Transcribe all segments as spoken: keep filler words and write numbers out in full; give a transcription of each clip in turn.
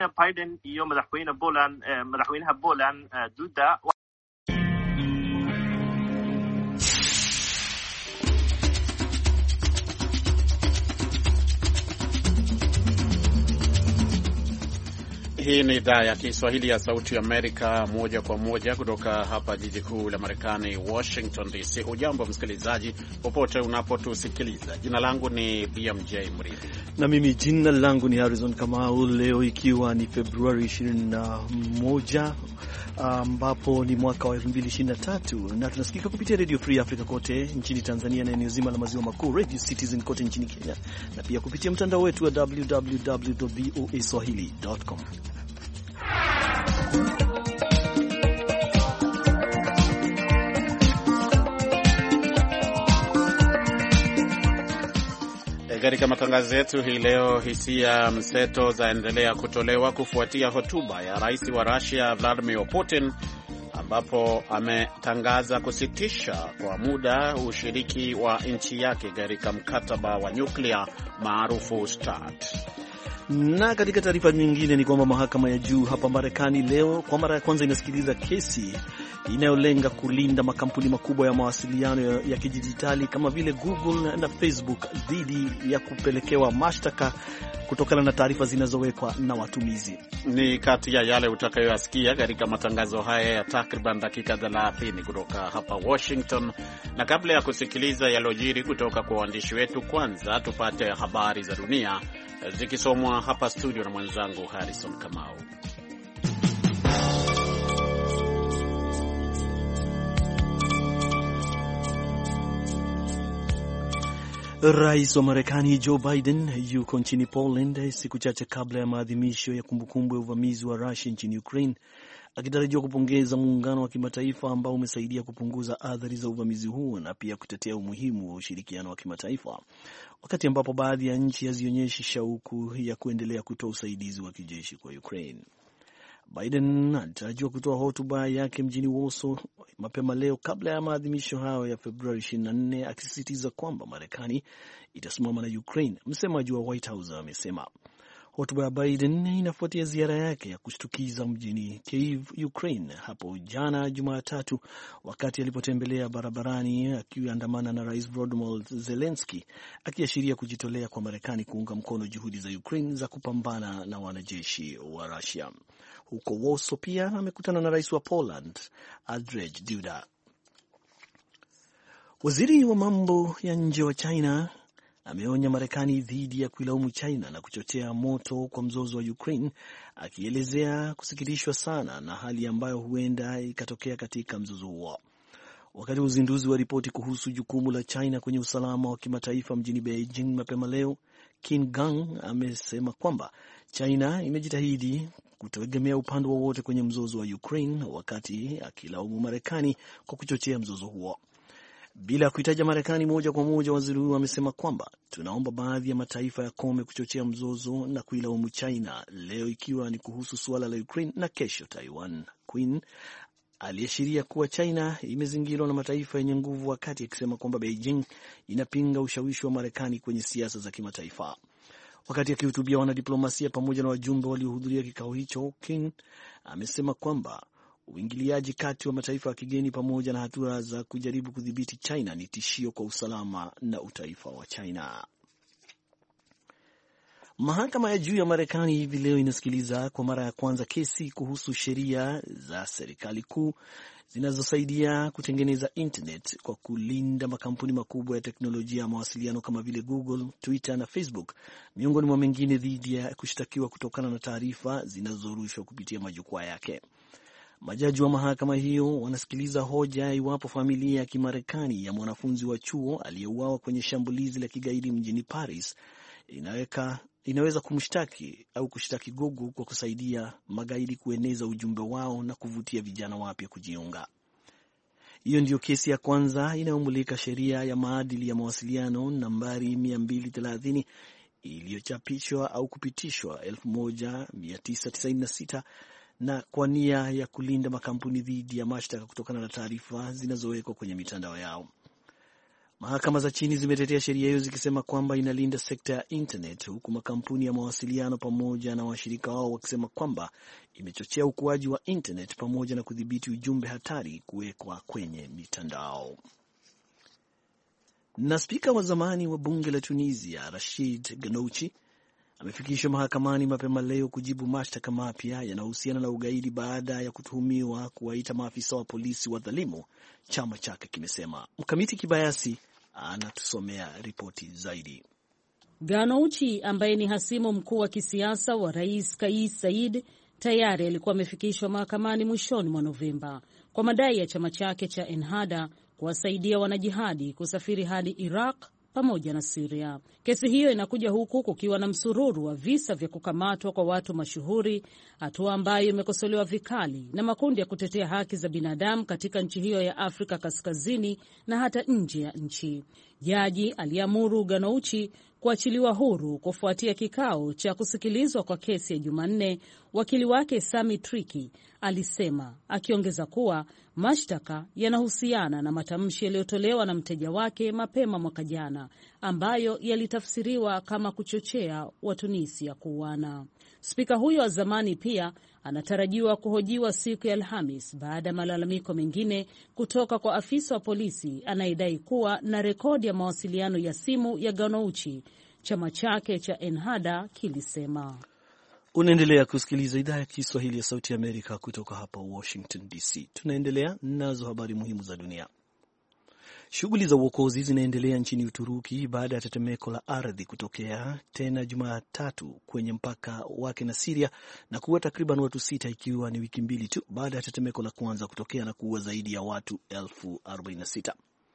Biden iyo madaxweyne Poland madaxweynaha Poland Duda. Hii ni idhaa ya Kiswahili ya Sauti Amerika, moja kwa moja kutoka hapa jiji kuu la Marekani, Washington D C. Hujambo msikilizaji, popote unapotusikiliza. Jina langu ni B M J Mridhi. Na mimi jina langu ni Harrison Kamau. Leo ikiwa ni Februari ishirini na moja, ambapo ni mwaka wa elfu mbili ishirini na tatu, na tunasikika kupitia Radio Free Africa kote nchini Tanzania na eneo zima la maziwa makuu, Radio Citizen kote nchini Kenya, na pia kupitia mtandao wetu wa w w w dot v o a swahili dot com. Katika matangazo yetu hii leo, hisia mseto zaendelea kutolewa kufuatia hotuba ya rais wa Russia Vladimir Putin, ambapo ametangaza kusitisha kwa muda ushiriki wa nchi yake katika mkataba wa nyuklia maarufu START. Na katika taarifa nyingine ni kwamba mahakama ya juu hapa Marekani leo kwa mara ya kwanza inasikiliza kesi inayolenga kulinda makampuni makubwa ya mawasiliano ya, ya kidijitali kama vile Google na Facebook dhidi ya kupelekewa mashtaka kutokana na taarifa zinazowekwa na watumizi. Ni kati ya yale utakayoyasikia katika matangazo haya ya takriban dakika thelathini kutoka hapa Washington. Na kabla ya kusikiliza yalojiri kutoka kwa waandishi wetu, kwanza tupate habari za dunia zikisomwa hapa studio na mwenzangu Harrison Kamau. Rais wa Marekani Joe Biden yuko nchini Poland siku chache kabla ya maadhimisho ya kumbukumbu ya uvamizi wa Russia nchini Ukraine, akitarajiwa kupongeza muungano wa kimataifa ambao umesaidia kupunguza athari za uvamizi huo na pia kutetea umuhimu wa ushirikiano wa kimataifa, wakati ambapo baadhi ya nchi hazionyeshi shauku ya kuendelea kutoa usaidizi wa kijeshi kwa Ukraine. Biden alitarajiwa kutoa hotuba yake mjini Warsaw mapema leo kabla ya maadhimisho hayo ya Februari ishirini na nne, akisisitiza kwamba Marekani itasimama na Ukraine. Msemaji wa White House amesema hotuba ya Biden inafuatia ziara yake ya kushtukiza mjini Kyiv, Ukraine hapo jana Jumatatu, wakati alipotembelea barabarani akiandamana na Rais Volodymyr Zelensky, akiashiria kujitolea kwa Marekani kuunga mkono juhudi za Ukraine za kupambana na wanajeshi wa Russia. Huko Warsaw pia amekutana na Rais wa Poland Andrzej Duda. Waziri wa mambo ya nje wa China ameonya Marekani dhidi ya kuilaumu China na kuchochea moto kwa mzozo wa Ukraine, akielezea kusikitishwa sana na hali ambayo huenda ikatokea katika mzozo huo. Wakati wa uzinduzi wa ripoti kuhusu jukumu la China kwenye usalama wa kimataifa mjini Beijing mapema leo, Qin Gang amesema kwamba China imejitahidi kutegemea upande wowote kwenye mzozo wa Ukraine, wakati akilaumu Marekani kwa kuchochea mzozo huo. Bila kuitaja Marekani moja kwa moja, waziri huyo amesema kwamba tunaomba baadhi ya mataifa yakome kuchochea mzozo na kuilaumu China, leo ikiwa ni kuhusu suala la Ukraine na kesho Taiwan. Queen aliashiria kuwa China imezingirwa na mataifa yenye nguvu, wakati akisema kwamba Beijing inapinga ushawishi wa Marekani kwenye siasa za kimataifa. Wakati akihutubia wanadiplomasia pamoja na wajumbe waliohudhuria kikao hicho, King amesema kwamba uingiliaji kati wa mataifa ya kigeni pamoja na hatua za kujaribu kudhibiti China ni tishio kwa usalama na utaifa wa China. Mahakama ya juu ya Marekani hivi leo inasikiliza kwa mara ya kwanza kesi kuhusu sheria za serikali kuu zinazosaidia kutengeneza internet kwa kulinda makampuni makubwa ya teknolojia ya mawasiliano kama vile Google, Twitter na Facebook, miongoni mwa mengine, dhidi ya kushtakiwa kutokana na taarifa zinazorushwa kupitia majukwaa yake. Majaji wa mahakama hiyo wanasikiliza hoja iwapo familia ya Kimarekani ya mwanafunzi wa chuo aliyeuawa kwenye shambulizi la kigaidi mjini Paris inaweka inaweza kumshtaki au kushtaki Google kwa kusaidia magaidi kueneza ujumbe wao na kuvutia vijana wapya kujiunga. Hiyo ndiyo kesi ya kwanza inayomulika sheria ya maadili ya mawasiliano nambari mia mbili thelathini iliyochapishwa au kupitishwa elfu moja mia tisa tisini na sita na kwa nia ya kulinda makampuni dhidi ya mashtaka kutokana na taarifa zinazowekwa kwenye mitandao yao. Mahakama za chini zimetetea sheria hiyo zikisema kwamba inalinda sekta ya internet, huku makampuni ya mawasiliano pamoja na washirika wao wakisema kwamba imechochea ukuaji wa internet pamoja na kudhibiti ujumbe hatari kuwekwa kwenye mitandao. Na spika wa zamani wa bunge la Tunisia Rachid Ghannouchi amefikishwa mahakamani mapema leo kujibu mashtaka mapya yanayohusiana na ugaidi baada ya kutuhumiwa kuwaita maafisa wa polisi wadhalimu, chama chake kimesema. Mkamiti Kibayasi anatusomea ripoti zaidi. Ghannouchi ambaye ni hasimu mkuu wa kisiasa wa Rais Kais Saied tayari alikuwa amefikishwa mahakamani mwishoni mwa Novemba kwa madai ya chama chake cha Ennahda kuwasaidia wanajihadi kusafiri hadi Iraq pamoja na Syria. Kesi hiyo inakuja huku kukiwa na msururu wa visa vya kukamatwa kwa watu mashuhuri, hatua ambayo imekosolewa vikali na makundi ya kutetea haki za binadamu katika nchi hiyo ya Afrika Kaskazini na hata nje ya nchi. Jaji aliamuru Ghannouchi kuachiliwa huru kufuatia kikao cha kusikilizwa kwa kesi ya Jumanne, wakili wake Sami Triki alisema, akiongeza kuwa mashtaka yanahusiana na matamshi yaliyotolewa na mteja wake mapema mwaka jana ambayo yalitafsiriwa kama kuchochea Watunisia kuuana. Spika huyo wa zamani pia anatarajiwa kuhojiwa siku ya Alhamis baada ya malalamiko mengine kutoka kwa afisa wa polisi anayedai kuwa na rekodi ya mawasiliano ya simu ya Ghannouchi, chama chake cha Ennahda kilisema. Unaendelea kusikiliza idhaa ya Kiswahili ya Sauti ya Amerika kutoka hapa Washington D C. Tunaendelea nazo habari muhimu za dunia. Shughuli za uokozi zinaendelea nchini Uturuki baada ya tetemeko la ardhi kutokea tena Jumatatu kwenye mpaka wake na Syria na kuua takriban watu sita, ikiwa ni wiki mbili tu baada ya tetemeko la kwanza kutokea na kuua zaidi ya watu elfu arobaini na sita.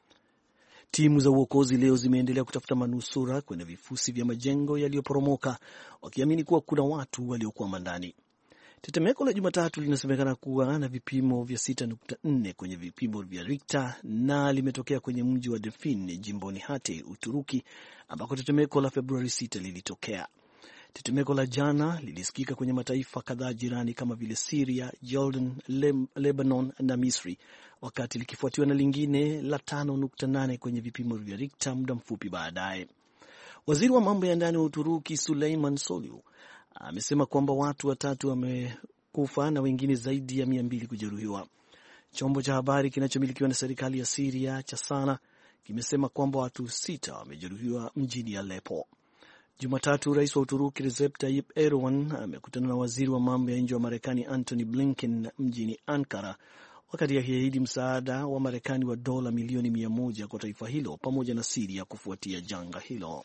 Timu za uokozi leo zimeendelea kutafuta manusura kwenye vifusi vya majengo yaliyoporomoka, wakiamini kuwa kuna watu waliokuwa ndani. Tetemeko la Jumatatu linasemekana kuwa na vipimo vya sita nukta nne kwenye vipimo vya Richter na limetokea kwenye mji wa Defin jimboni Hatay, Uturuki, ambako tetemeko la Februari sita lilitokea. Tetemeko la jana lilisikika kwenye mataifa kadhaa jirani kama vile Syria, Jordan, Le- Lebanon na Misri, wakati likifuatiwa na lingine la tano nukta nane kwenye vipimo vya Richter muda mfupi baadaye. Waziri wa mambo ya ndani wa Uturuki Suleiman Soylu amesema kwamba watu watatu wamekufa na wengine zaidi ya mia mbili kujeruhiwa. Chombo cha habari kinachomilikiwa na serikali ya Syria cha Sana kimesema kwamba watu sita wamejeruhiwa mjini Aleppo. Jumatatu, rais wa Uturuki Recep Tayyip Erdogan amekutana na waziri wa mambo ya nje wa Marekani Antony Blinken mjini Ankara, wakati akiahidi msaada wa Marekani wa dola milioni mia moja kwa taifa hilo pamoja na Syria kufuatia janga hilo.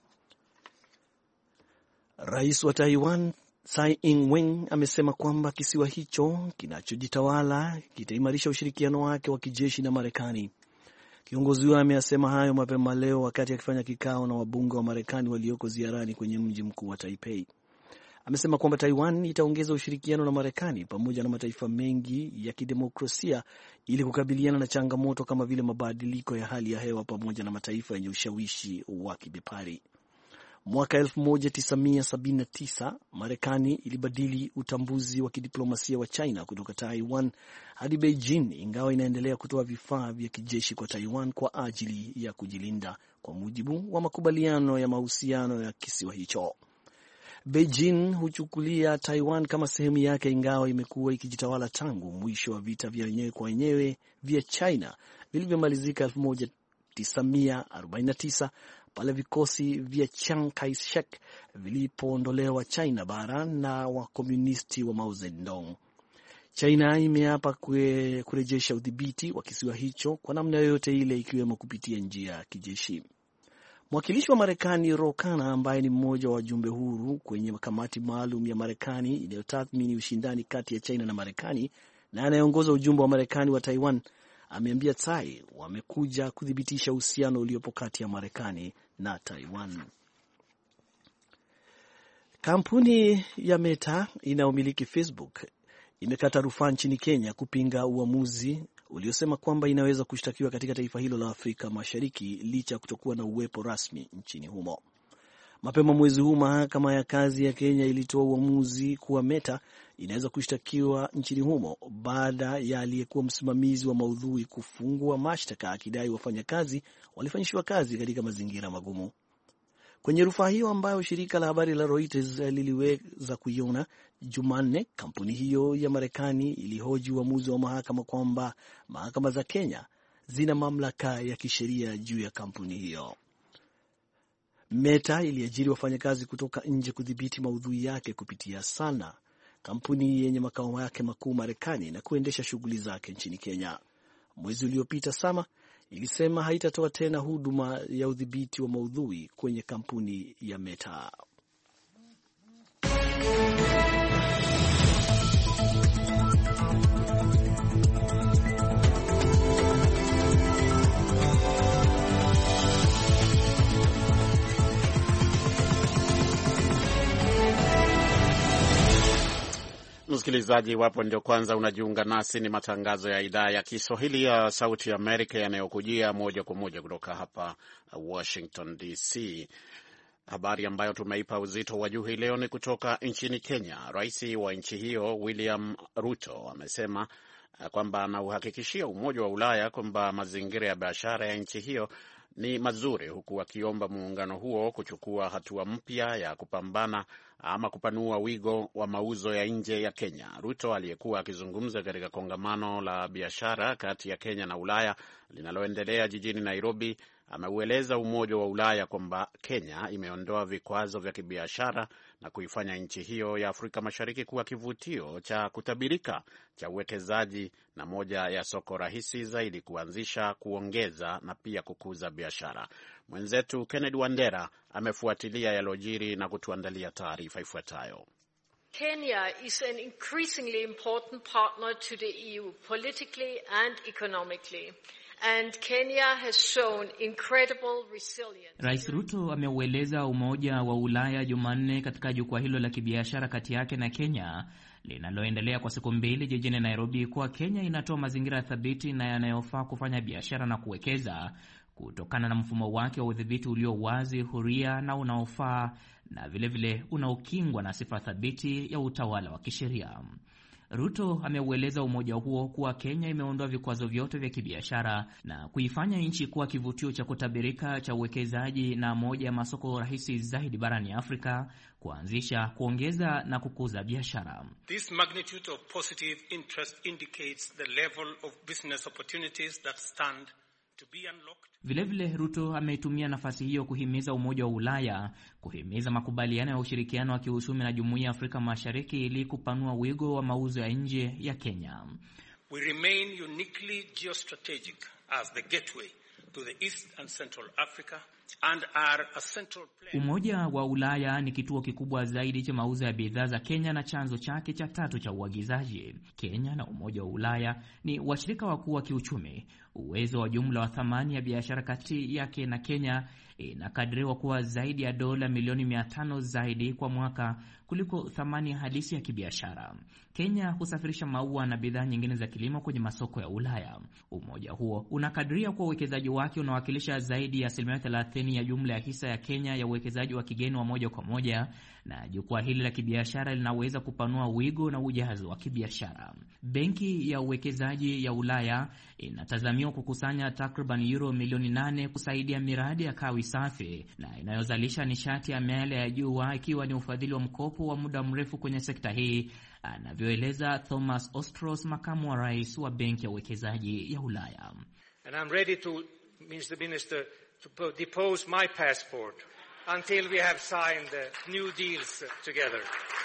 Rais wa Taiwan Tsai Ing-wen amesema kwamba kisiwa hicho kinachojitawala kitaimarisha ushirikiano wake wa kijeshi na Marekani. Kiongozi huyo ameyasema hayo mapema leo wakati akifanya kikao na wabunge wa Marekani walioko ziarani kwenye mji mkuu wa Taipei. Amesema kwamba Taiwan itaongeza ushirikiano na Marekani pamoja na mataifa mengi ya kidemokrasia ili kukabiliana na changamoto kama vile mabadiliko ya hali ya hewa pamoja na mataifa yenye ushawishi wa kibepari. Mwaka elfu moja tisa mia sabini na tisa, Marekani ilibadili utambuzi wa kidiplomasia wa China kutoka Taiwan hadi Beijing, ingawa inaendelea kutoa vifaa vya kijeshi kwa Taiwan kwa ajili ya kujilinda, kwa mujibu wa makubaliano ya mahusiano ya kisiwa hicho. Beijing huchukulia Taiwan kama sehemu yake, ingawa imekuwa ikijitawala tangu mwisho wa vita vya wenyewe kwa wenyewe vya China vilivyomalizika elfu moja tisa mia arobaini na tisa pale vikosi vya Chiang Kai-shek vilipoondolewa China bara na wakomunisti wa Mao Zedong. China imeapa kurejesha udhibiti wa kisiwa hicho kwa namna yoyote ile, ikiwemo kupitia njia ya kijeshi. Mwakilishi wa Marekani Ro Khanna, ambaye ni mmoja wa wajumbe huru kwenye kamati maalum ya Marekani inayotathmini ushindani kati ya China na Marekani na anayeongoza ujumbe wa Marekani wa Taiwan, ameambia Tsai wamekuja kuthibitisha uhusiano uliopo kati ya Marekani na Taiwan. Kampuni ya Meta inayomiliki Facebook imekata rufaa nchini Kenya kupinga uamuzi uliosema kwamba inaweza kushtakiwa katika taifa hilo la Afrika Mashariki licha ya kutokuwa na uwepo rasmi nchini humo. Mapema mwezi huu mahakama ya kazi ya Kenya ilitoa uamuzi kuwa Meta inaweza kushtakiwa nchini humo baada ya aliyekuwa msimamizi wa maudhui kufungua mashtaka akidai wafanyakazi walifanyishwa kazi katika mazingira magumu. Kwenye rufaa hiyo ambayo shirika la habari la Reuters liliweza kuiona Jumanne, kampuni hiyo ya Marekani ilihoji uamuzi wa mahakama kwamba mahakama za Kenya zina mamlaka ya kisheria juu ya kampuni hiyo. Meta iliajiri wafanyakazi kutoka nje kudhibiti maudhui yake kupitia Sana, kampuni yenye makao yake makuu Marekani na kuendesha shughuli zake nchini Kenya. Mwezi uliopita Sama ilisema haitatoa tena huduma ya udhibiti wa maudhui kwenye kampuni ya Meta. Msikilizaji, wapo ndio kwanza unajiunga nasi, ni matangazo ya idhaa ya Kiswahili ya Sauti ya Amerika yanayokujia moja kwa moja kutoka hapa Washington D C. Habari ambayo tumeipa uzito wa juu hii leo ni kutoka nchini Kenya. Rais wa nchi hiyo William Ruto amesema kwamba anauhakikishia Umoja wa Ulaya kwamba mazingira ya biashara ya nchi hiyo ni mazuri, huku akiomba muungano huo kuchukua hatua mpya ya kupambana ama kupanua wigo wa mauzo ya nje ya Kenya. Ruto aliyekuwa akizungumza katika kongamano la biashara kati ya Kenya na Ulaya linaloendelea jijini Nairobi ameueleza Umoja wa Ulaya kwamba Kenya imeondoa vikwazo vya kibiashara na kuifanya nchi hiyo ya Afrika Mashariki kuwa kivutio cha kutabirika cha uwekezaji na moja ya soko rahisi zaidi kuanzisha, kuongeza na pia kukuza biashara. Mwenzetu Kennedy Wandera amefuatilia yalojiri na kutuandalia taarifa ifuatayo. Kenya is an increasingly important partner to the E U politically and economically. And Kenya has shown incredible resilience. Rais Ruto ameueleza Umoja wa Ulaya Jumanne katika jukwaa hilo la kibiashara kati yake na Kenya linaloendelea kwa siku mbili jijini Nairobi kuwa Kenya inatoa mazingira thabiti na yanayofaa kufanya biashara na kuwekeza kutokana na mfumo wake wa udhibiti ulio wazi, huria na unaofaa, na vilevile unaokingwa na sifa thabiti ya utawala wa kisheria. Ruto ameueleza umoja huo kuwa Kenya imeondoa vikwazo vyote vya kibiashara na kuifanya nchi kuwa kivutio cha kutabirika cha uwekezaji na moja ya masoko rahisi zaidi barani Afrika, kuanzisha, kuongeza na kukuza biashara. This magnitude of positive interest indicates the level of business opportunities that stand to be unlocked. Vilevile Ruto ameitumia nafasi hiyo kuhimiza Umoja wa Ulaya kuhimiza makubaliano ya ushirikiano wa kiuchumi na Jumuiya ya Afrika Mashariki ili kupanua wigo wa mauzo ya nje ya Kenya. We remain uniquely geostrategic as the gateway to the East and Central Africa and are a central player. Umoja wa Ulaya ni kituo kikubwa zaidi cha mauzo ya bidhaa za Kenya na chanzo chake cha tatu cha uagizaji. Kenya na Umoja wa Ulaya ni washirika wakuu wa kiuchumi. Uwezo wa jumla wa thamani ya biashara kati yake na Kenya inakadiriwa kuwa zaidi ya dola milioni mia tano zaidi kwa mwaka kuliko thamani halisi ya kibiashara. Kenya husafirisha maua na bidhaa nyingine za kilimo kwenye masoko ya Ulaya. Umoja huo unakadiria kuwa uwekezaji wake unawakilisha zaidi ya asilimia thelathini ya jumla ya hisa ya Kenya ya uwekezaji wa kigeni wa moja kwa moja, na jukwaa hili la kibiashara linaweza kupanua wigo na ujazo wa kibiashara. Benki ya uwekezaji ya Ulaya inatazamiwa kukusanya takriban euro milioni nane kusaidia miradi ya kawi safi na inayozalisha nishati ya miale ya jua, ikiwa ni ufadhili wa mkopo wa muda mrefu kwenye sekta hii, anavyoeleza Thomas Ostros, makamu wa rais wa Benki ya uwekezaji ya Ulaya. And I'm ready to, Mister Minister, to depose my passport until we have signed the new deals together.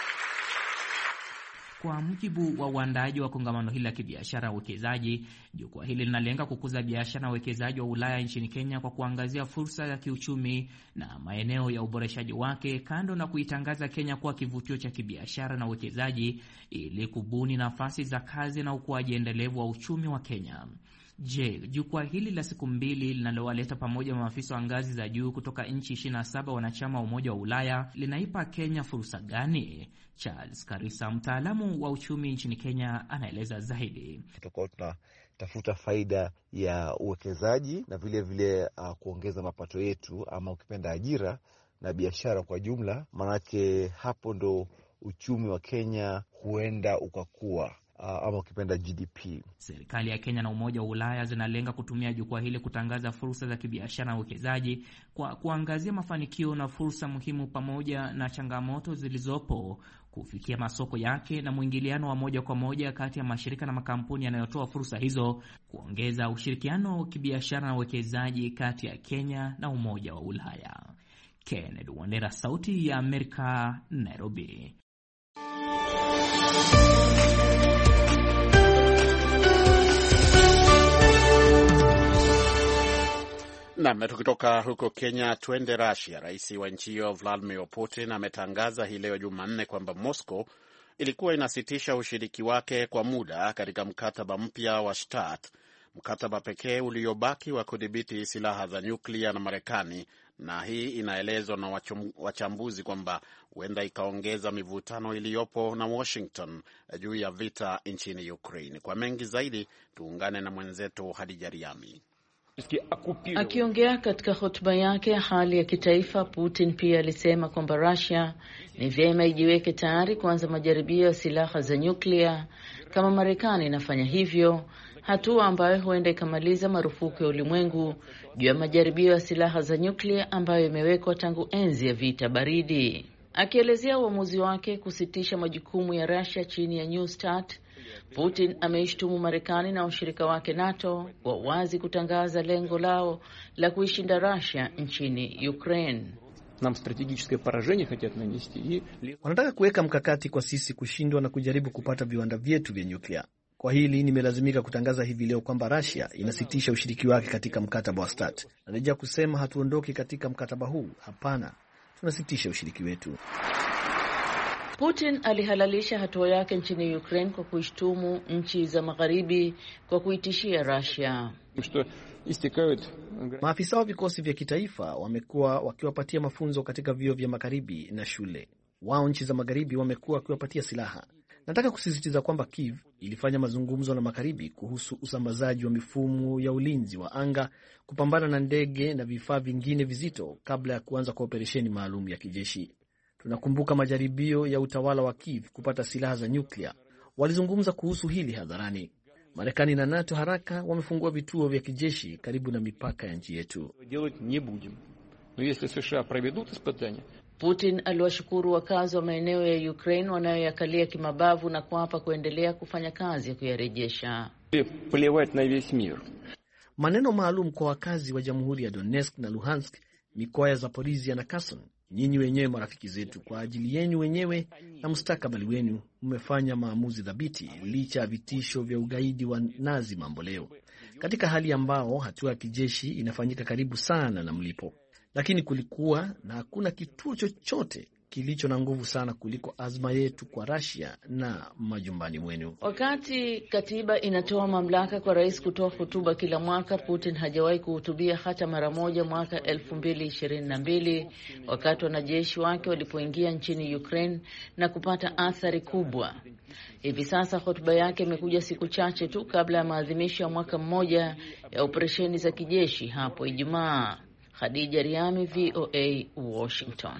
Kwa mujibu wa uandaji wa kongamano hili la kibiashara na uwekezaji, jukwaa hili linalenga kukuza biashara na uwekezaji wa Ulaya nchini Kenya kwa kuangazia fursa ya kiuchumi na maeneo ya uboreshaji wake, kando na kuitangaza Kenya kuwa kivutio cha kibiashara na uwekezaji ili kubuni nafasi za kazi na ukuaji endelevu wa uchumi wa Kenya. Je, jukwaa hili la siku mbili linalowaleta pamoja maafisa wa ngazi za juu kutoka nchi ishirini na saba wanachama wa Umoja wa Ulaya linaipa Kenya fursa gani? Charles Karisa, mtaalamu wa uchumi nchini Kenya, anaeleza zaidi. Tutakuwa tunatafuta faida ya uwekezaji na vile vile uh, kuongeza mapato yetu ama ukipenda ajira na biashara kwa jumla, manake hapo ndo uchumi wa Kenya huenda ukakua, ama ukipenda G D P. Serikali ya Kenya na Umoja wa Ulaya zinalenga kutumia jukwaa hili kutangaza fursa za kibiashara na uwekezaji, kwa kuangazia mafanikio na fursa muhimu pamoja na changamoto zilizopo, kufikia masoko yake na mwingiliano wa moja kwa moja kati ya mashirika na makampuni yanayotoa fursa hizo, kuongeza ushirikiano wa kibiashara na uwekezaji kati ya Kenya na Umoja wa Ulaya. Kennedy Wandera, Sauti ya Amerika, Nairobi. Na tukitoka huko Kenya twende Russia. Rais wa nchi hiyo Vladimir Putin ametangaza hii leo Jumanne kwamba Moscow ilikuwa inasitisha ushiriki wake kwa muda katika mkataba mpya wa START, mkataba pekee uliobaki wa kudhibiti silaha za nyuklia na Marekani, na hii inaelezwa na wachambuzi kwamba huenda ikaongeza mivutano iliyopo na Washington juu ya vita nchini Ukraine. Kwa mengi zaidi tuungane na mwenzetu Hadija Riami. Akiongea katika hotuba yake ya hali ya kitaifa, Putin pia alisema kwamba Russia ni vyema ijiweke tayari kuanza majaribio ya silaha za nyuklia kama Marekani inafanya hivyo, hatua ambayo huenda ikamaliza marufuku ya ulimwengu juu ya majaribio ya silaha za nyuklia ambayo imewekwa tangu enzi ya vita baridi. Akielezea uamuzi wake kusitisha majukumu ya Russia chini ya New START, Putin ameishtumu Marekani na washirika wake NATO kwa wazi kutangaza lengo lao la kuishinda Russia nchini Ukraine. Nam strategiczne porażenie хотят нанести. Wanataka kuweka mkakati kwa sisi kushindwa na kujaribu kupata viwanda vyetu vya nyuklia. Kwa hili nimelazimika kutangaza hivi leo kwamba Russia inasitisha ushiriki wake katika mkataba wa START. Narejea kusema hatuondoki katika mkataba huu. Hapana, tunasitisha ushiriki wetu. Putin alihalalisha hatua yake nchini Ukraine kwa kuishtumu nchi za magharibi kwa kuitishia Russia. Maafisa wa vikosi vya kitaifa wamekuwa wakiwapatia mafunzo katika vyuo vya magharibi na shule. Wao nchi za magharibi wamekuwa wakiwapatia silaha. Nataka kusisitiza kwamba Kiev ilifanya mazungumzo na magharibi kuhusu usambazaji wa mifumo ya ulinzi wa anga, kupambana na ndege na vifaa vingine vizito kabla ya kuanza kwa operesheni maalum ya kijeshi. Tunakumbuka majaribio ya utawala wa Kiev kupata silaha za nyuklia. Walizungumza kuhusu hili hadharani. Marekani na NATO haraka wamefungua vituo vya kijeshi karibu na mipaka ya nchi yetu. Putin aliwashukuru wakazi wa maeneo ya Ukraine wanayoyakalia kimabavu na kuapa kuendelea kufanya kazi ya kuyarejesha. Maneno maalum kwa wakazi wa Jamhuri ya Donetsk na Luhansk, mikoa ya Zaporizhia na Kherson. Nyinyi wenyewe marafiki zetu, kwa ajili yenu wenyewe na mustakabali wenu, mmefanya maamuzi thabiti licha ya vitisho vya ugaidi wa Nazi mambo leo, katika hali ambao hatua ya kijeshi inafanyika karibu sana na mlipo. Lakini kulikuwa na hakuna kituo chochote kilicho na nguvu sana kuliko azma yetu kwa Russia na majumbani mwenu. Wakati katiba inatoa mamlaka kwa rais kutoa hotuba kila mwaka, Putin hajawahi kuhutubia hata mara moja mwaka elfu mbili ishirini na mbili wakati wanajeshi wake walipoingia nchini Ukraine na kupata athari kubwa. Hivi sasa hotuba yake imekuja siku chache tu kabla ya maadhimisho ya mwaka mmoja ya operesheni za kijeshi hapo Ijumaa. Hadija Riami, V O A, Washington.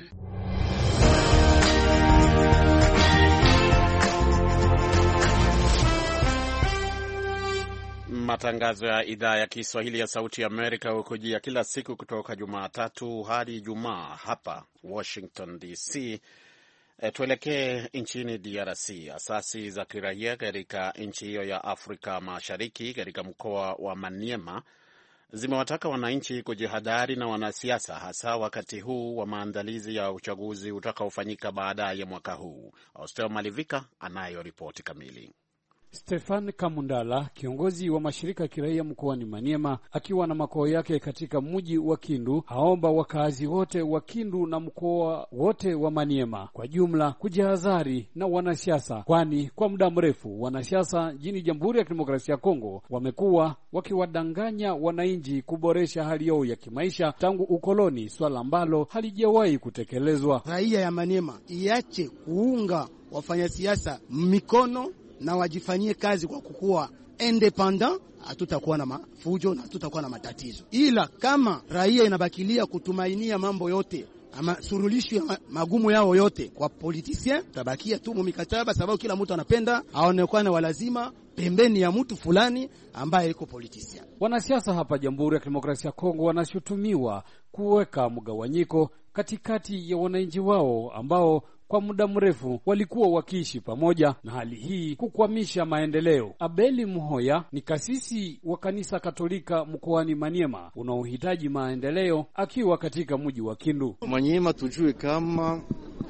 Matangazo ya idhaa ya Kiswahili ya Sauti ya Amerika hukujia kila siku kutoka Jumatatu hadi Ijumaa hapa Washington D C. E, tuelekee nchini D R C. Asasi za kiraia katika nchi hiyo ya Afrika Mashariki katika mkoa wa Maniema zimewataka wananchi kujihadhari na wanasiasa, hasa wakati huu wa maandalizi ya uchaguzi utakaofanyika baadaye mwaka huu. Austel Malivika anayo ripoti kamili. Stefan Kamundala, kiongozi wa mashirika ya kiraia mkoani Maniema, akiwa na makao yake katika mji wa Kindu, haomba wakazi wote wa Kindu na mkoa wote wa Maniema kwa jumla kujihadhari na wanasiasa, kwani kwa muda mrefu wanasiasa nchini Jamhuri ya Kidemokrasia ya Kongo wamekuwa wakiwadanganya wananchi kuboresha hali yao ya kimaisha tangu ukoloni, swala ambalo halijawahi kutekelezwa. Raia ya Maniema iache kuunga wafanyasiasa mikono na wajifanyie kazi kwa kukua independent, hatutakuwa na mafujo na hatutakuwa na matatizo. Ila kama raia inabakilia kutumainia mambo yote ama surulisho ya magumu yao yote kwa politicien, tabakia tu mikataba, sababu kila mtu anapenda aonekane walazima pembeni ya mtu fulani ambaye yuko politicien. Wanasiasa hapa Jamhuri ya Kidemokrasia ya Kongo wanashutumiwa kuweka mgawanyiko katikati ya wananchi wao ambao kwa muda mrefu walikuwa wakiishi pamoja, na hali hii kukwamisha maendeleo. Abeli Muhoya ni kasisi wa kanisa Katolika mkoani Maniema unaohitaji maendeleo, akiwa katika mji wa Kindu. Maniema, tujue kama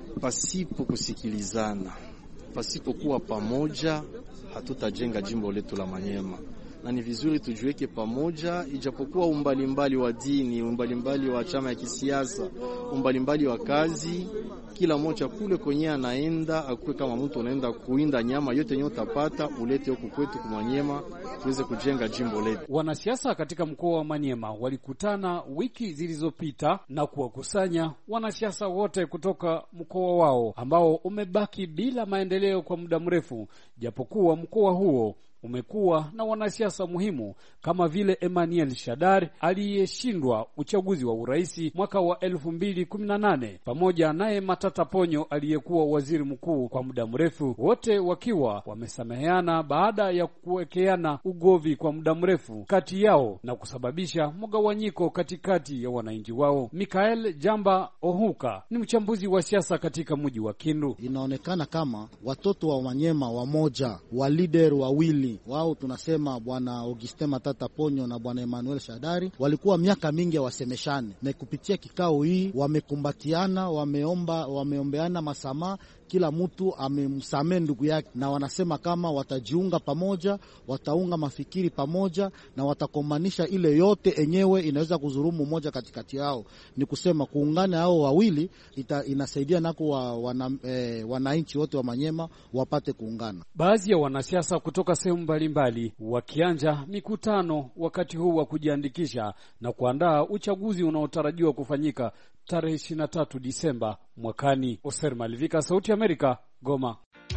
pasipo kusikilizana, pasipo kuwa pamoja, hatutajenga jimbo letu la Maniema. Na ni vizuri tujiweke pamoja, ijapokuwa umbalimbali wa dini, umbalimbali wa chama ya kisiasa, umbalimbali wa kazi, kila mmoja kule kwenye anaenda akue kama mtu anaenda kuinda nyama yote yenye utapata ulete huku kwetu kwa Maniema tuweze kujenga jimbo letu. Wanasiasa katika mkoa wa Maniema walikutana wiki zilizopita na kuwakusanya wanasiasa wote kutoka mkoa wao ambao umebaki bila maendeleo kwa muda mrefu, japokuwa mkoa huo umekuwa na wanasiasa muhimu kama vile Emmanuel Shadari aliyeshindwa uchaguzi wa uraisi mwaka wa elfu mbili kumi na nane, pamoja naye Matata Ponyo aliyekuwa waziri mkuu kwa muda mrefu, wote wakiwa wamesameheana baada ya kuwekeana ugovi kwa muda mrefu kati yao na kusababisha mgawanyiko katikati ya wananchi wao. Mikael Jamba Ohuka ni mchambuzi wa siasa katika mji wa Kindu. Inaonekana kama watoto wa Manyema wamoja, wa leader wawili wao, tunasema bwana Augustin Matata Ponyo na bwana Emmanuel Shadari, walikuwa miaka mingi wasemeshane, na kupitia kikao hii wamekumbatiana, wameomba wameombeana masamaha, kila mtu amemsamehe ndugu yake, na wanasema kama watajiunga pamoja, wataunga mafikiri pamoja, na watakomanisha ile yote enyewe inaweza kuzurumu moja katikati yao. Ni kusema kuungana hao wawili ita, inasaidia nako wa, wana, eh, wananchi wote wa Manyema wapate kuungana. Baadhi ya wanasiasa kutoka sehemu mbalimbali wakianja mikutano wakati huu wa kujiandikisha na kuandaa uchaguzi unaotarajiwa kufanyika tarehe ishirini na tatu Disemba mwakani. Oser Malivika, Sauti ya Amerika, Goma.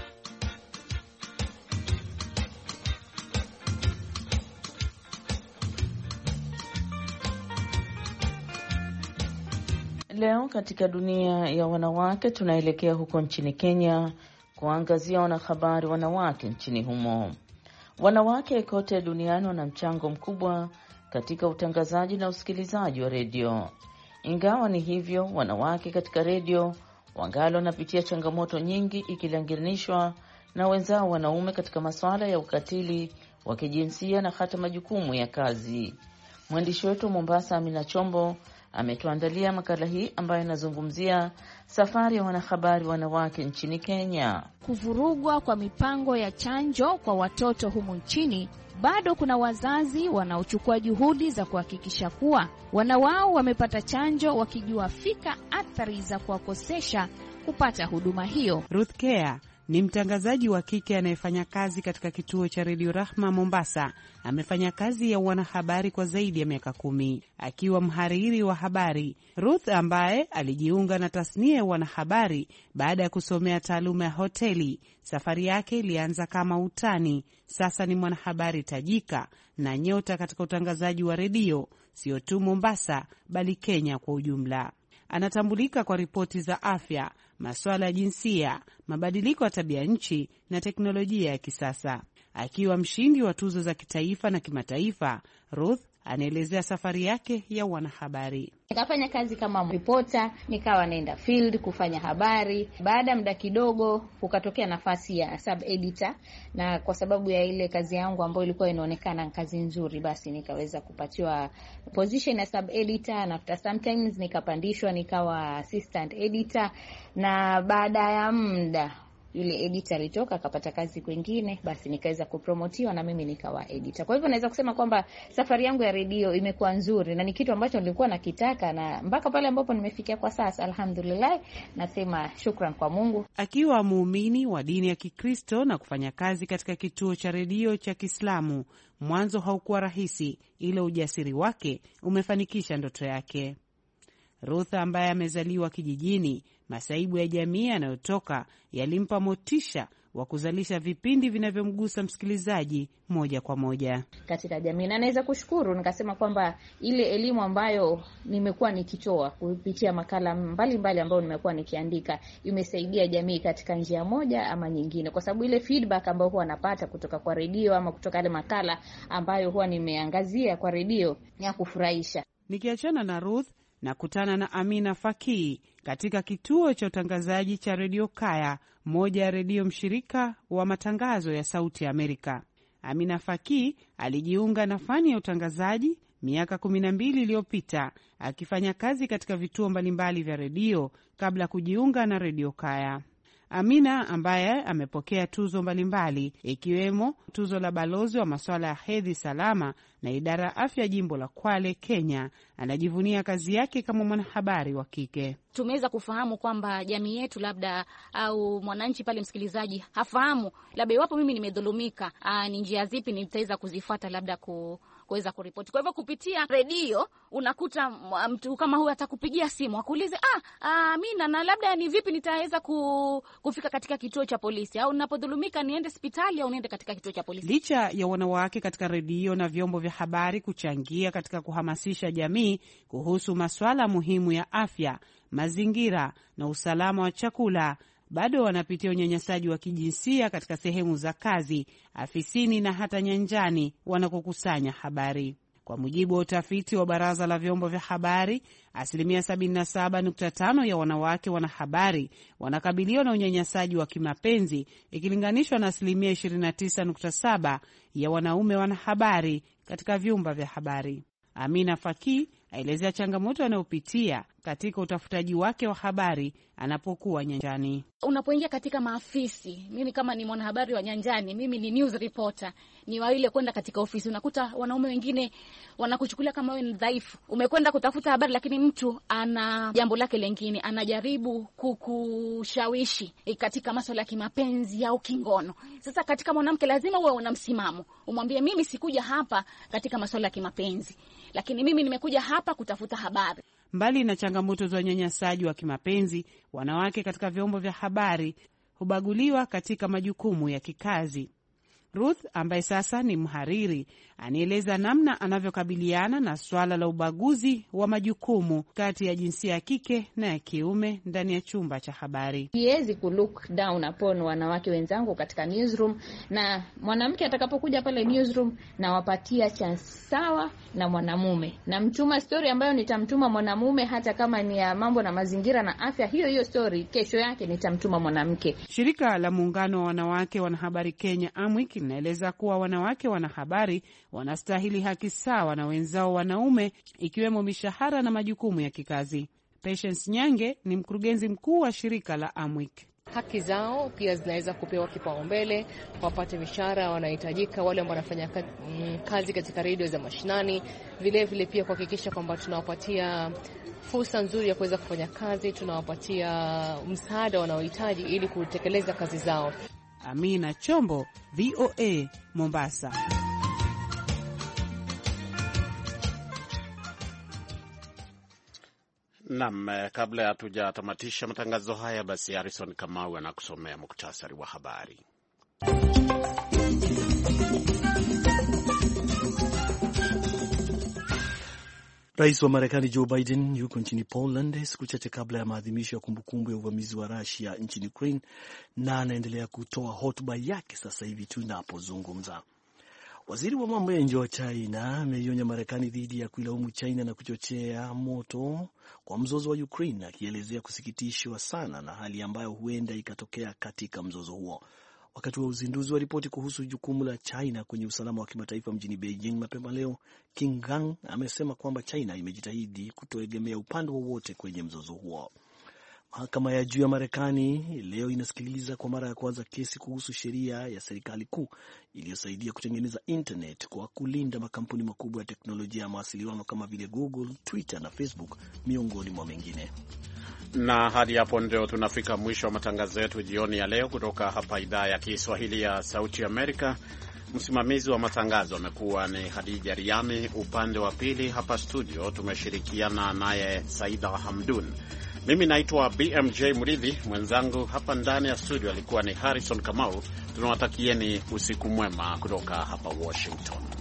Leo katika dunia ya wanawake tunaelekea huko nchini Kenya kuangazia wanahabari wanawake nchini humo. Wanawake kote duniani wana mchango mkubwa katika utangazaji na usikilizaji wa redio. Ingawa ni hivyo, wanawake katika redio wangali wanapitia changamoto nyingi ikilinganishwa na wenzao wanaume katika masuala ya ukatili wa kijinsia na hata majukumu ya kazi. Mwandishi wetu Mombasa Amina Chombo ametuandalia makala hii ambayo inazungumzia safari ya wanahabari wanawake nchini Kenya. Kuvurugwa kwa mipango ya chanjo kwa watoto humu nchini, bado kuna wazazi wanaochukua juhudi za kuhakikisha kuwa wana wao wamepata chanjo, wakijua fika athari za kuwakosesha kupata huduma hiyo. Ruth Kea ni mtangazaji wa kike anayefanya kazi katika kituo cha Radio Rahma Mombasa. Amefanya kazi ya wanahabari kwa zaidi ya miaka kumi akiwa mhariri wa habari. Ruth, ambaye alijiunga na tasnia ya wanahabari baada ya kusomea taaluma ya hoteli, safari yake ilianza kama utani. Sasa ni mwanahabari tajika na nyota katika utangazaji wa redio, sio tu Mombasa bali Kenya kwa ujumla. Anatambulika kwa ripoti za afya, masuala ya jinsia, mabadiliko ya tabia nchi na teknolojia ya kisasa. Akiwa mshindi wa tuzo za kitaifa na kimataifa, Ruth anaelezea safari yake ya wanahabari. Nikafanya kazi kama reporter, nikawa naenda field kufanya habari. Baada ya muda kidogo ukatokea nafasi ya sub editor, na kwa sababu ya ile kazi yangu ambayo ilikuwa inaonekana kazi nzuri, basi nikaweza kupatiwa position ya sub editor, na after sometimes nikapandishwa nikawa assistant editor, na baada ya muda yule editor alitoka akapata kazi kwingine, basi nikaweza kupromotiwa na mimi nikawa editor. Kwa hivyo naweza kusema kwamba safari yangu ya redio imekuwa nzuri na ni kitu ambacho nilikuwa nakitaka, na mpaka pale ambapo nimefikia kwa sasa, alhamdulillah, nasema shukran kwa Mungu. Akiwa muumini wa dini ya Kikristo na kufanya kazi katika kituo cha redio cha Kiislamu, mwanzo haukuwa rahisi, ila ujasiri wake umefanikisha ndoto yake. Ruth, ambaye amezaliwa kijijini, masaibu ya jamii anayotoka yalimpa motisha wa kuzalisha vipindi vinavyomgusa msikilizaji moja kwa moja katika jamii. Na naweza kushukuru nikasema kwamba ile elimu ambayo nimekuwa nikitoa kupitia makala mbalimbali ambayo nimekuwa nikiandika imesaidia jamii katika njia moja ama nyingine, kwa sababu ile feedback ambayo huwa napata kutoka kwa redio ama kutoka ile makala ambayo huwa nimeangazia kwa redio ni ya kufurahisha. Nikiachana na Ruth, na kutana na Amina Fakii katika kituo cha utangazaji cha Radio Kaya, moja ya redio mshirika wa matangazo ya Sauti ya Amerika. Amina Fakii alijiunga na fani ya utangazaji miaka kumi na mbili iliyopita, akifanya kazi katika vituo mbalimbali vya redio kabla kujiunga na Radio Kaya. Amina ambaye amepokea tuzo mbalimbali ikiwemo tuzo la balozi wa masuala ya hedhi salama na idara ya afya jimbo la Kwale, Kenya, anajivunia kazi yake kama mwanahabari wa kike. Tumeweza kufahamu kwamba jamii yetu labda au mwananchi pale msikilizaji hafahamu labda iwapo mimi nimedhulumika, ni njia zipi nitaweza kuzifuata labda ku kuweza kuripoti. Kwa hivyo kupitia redio unakuta mtu kama huyu atakupigia simu akuulize, ah, ah Amina, na labda ni vipi nitaweza ku, kufika katika kituo cha polisi, au ninapodhulumika niende hospitali au niende katika kituo cha polisi. Licha ya wanawake katika redio na vyombo vya habari kuchangia katika kuhamasisha jamii kuhusu masuala muhimu ya afya, mazingira na usalama wa chakula, bado wanapitia unyanyasaji wa kijinsia katika sehemu za kazi, afisini na hata nyanjani wanakokusanya habari. Kwa mujibu wa utafiti wa Baraza la Vyombo vya Habari, asilimia sabini na saba nukta tano ya wanawake wanahabari wanakabiliwa na unyanyasaji wa kimapenzi ikilinganishwa na asilimia ishirini na tisa nukta saba ya wanaume wanahabari katika vyumba vya habari. Amina Fakii aelezea changamoto anayopitia katika utafutaji wake wa habari anapokuwa nyanjani. Unapoingia katika maafisi, mimi kama ni mwanahabari wa nyanjani, mimi ni news reporter, ni wale kwenda katika ofisi, unakuta wanaume wengine wanakuchukulia kama wewe ni dhaifu. Umekwenda kutafuta habari, lakini mtu ana jambo lake lingine, anajaribu kukushawishi katika masuala ya kimapenzi au kingono. Sasa katika mwanamke lazima uwe una msimamo. Umwambie mimi sikuja hapa katika masuala ya kimapenzi, lakini mimi nimekuja hapa kutafuta habari. Mbali na changamoto za unyanyasaji wa kimapenzi, wanawake katika vyombo vya habari hubaguliwa katika majukumu ya kikazi. Ruth ambaye sasa ni mhariri anieleza namna anavyokabiliana na swala la ubaguzi wa majukumu kati ya jinsia ya kike na ya kiume ndani ya chumba cha habari. Siwezi ku look down upon wanawake wenzangu katika newsroom, na mwanamke atakapokuja pale newsroom na wapatia chance sawa na mwanamume. Na mtuma story ambayo nitamtuma mwanamume hata kama ni ya mambo na mazingira na afya, hiyo hiyo story kesho yake nitamtuma mwanamke. Shirika la Muungano wa Wanawake Wanahabari Kenya Amwik inaeleza kuwa wanawake wanahabari wanastahili haki sawa na wenzao wanaume, ikiwemo mishahara na majukumu ya kikazi. Patience Nyange ni mkurugenzi mkuu wa shirika la Amwik. Haki zao pia zinaweza kupewa kipaumbele, wapate mishahara wanahitajika, wale ambao wanafanya kazi katika redio za mashinani, vile vile pia kuhakikisha kwamba tunawapatia fursa nzuri ya kuweza kufanya kazi, tunawapatia msaada wanaohitaji ili kutekeleza kazi zao. Amina Chombo, V O A, Mombasa. Naam, kabla ya tujatamatisha matangazo haya, basi Harrison Kamau anakusomea muktasari wa habari. Rais wa Marekani Joe Biden yuko nchini Poland siku chache kabla ya maadhimisho ya kumbukumbu ya uvamizi wa Russia nchini Ukraine, na anaendelea kutoa hotuba yake sasa hivi tunapozungumza. Waziri wa mambo ya nje wa China ameionya Marekani dhidi ya kuilaumu China na kuchochea moto kwa mzozo wa Ukraine, akielezea kusikitishwa sana na hali ambayo huenda ikatokea katika mzozo huo. Wakati wa uzinduzi wa ripoti kuhusu jukumu la China kwenye usalama wa kimataifa mjini Beijing mapema leo, King Gang amesema kwamba China imejitahidi kutoegemea upande wowote kwenye mzozo huo. Mahakama ya juu ya Marekani leo inasikiliza kwa mara ya kwanza kesi kuhusu sheria ya serikali kuu iliyosaidia kutengeneza internet kwa kulinda makampuni makubwa ya teknolojia ya mawasiliano kama vile Google, Twitter na Facebook miongoni mwa mengine. Na hadi hapo ndio tunafika mwisho wa matangazo yetu jioni ya leo kutoka hapa idhaa ya Kiswahili ya Sauti Amerika. Msimamizi wa matangazo amekuwa ni Hadija Riami, upande wa pili hapa studio tumeshirikiana naye Saida Hamdun. Mimi naitwa B M J Mridhi, mwenzangu hapa ndani ya studio alikuwa ni Harrison Kamau. Tunawatakieni usiku mwema kutoka hapa Washington.